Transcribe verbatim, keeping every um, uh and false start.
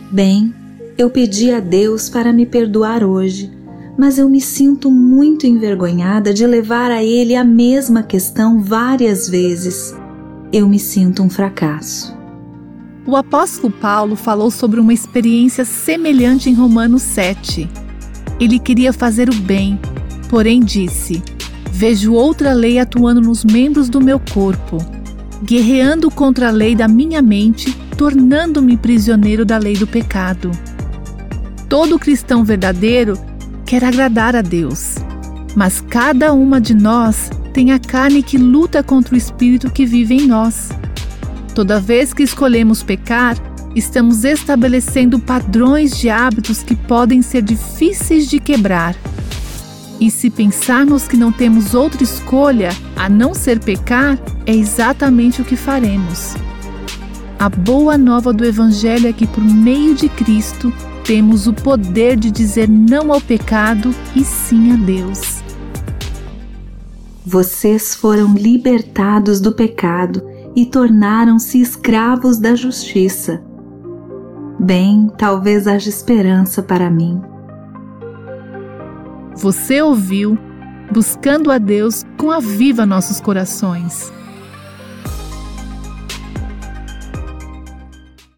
Bem, eu pedi a Deus para me perdoar hoje, mas eu me sinto muito envergonhada de levar a Ele a mesma questão várias vezes. Eu me sinto um fracasso. O apóstolo Paulo falou sobre uma experiência semelhante em Romanos sete. Ele queria fazer o bem, porém disse: vejo outra lei atuando nos membros do meu corpo, guerreando contra a lei da minha mente, tornando-me prisioneiro da lei do pecado. Todo cristão verdadeiro quer agradar a Deus, mas cada uma de nós tem a carne que luta contra o espírito que vive em nós. Toda vez que escolhemos pecar, estamos estabelecendo padrões de hábitos que podem ser difíceis de quebrar. E se pensarmos que não temos outra escolha a não ser pecar, é exatamente o que faremos. A boa nova do Evangelho é que, por meio de Cristo, temos o poder de dizer não ao pecado e sim a Deus. Vocês foram libertados do pecado e tornaram-se escravos da justiça. Bem, talvez haja esperança para mim. Você ouviu Buscando a Deus com Aviva Nossos Corações.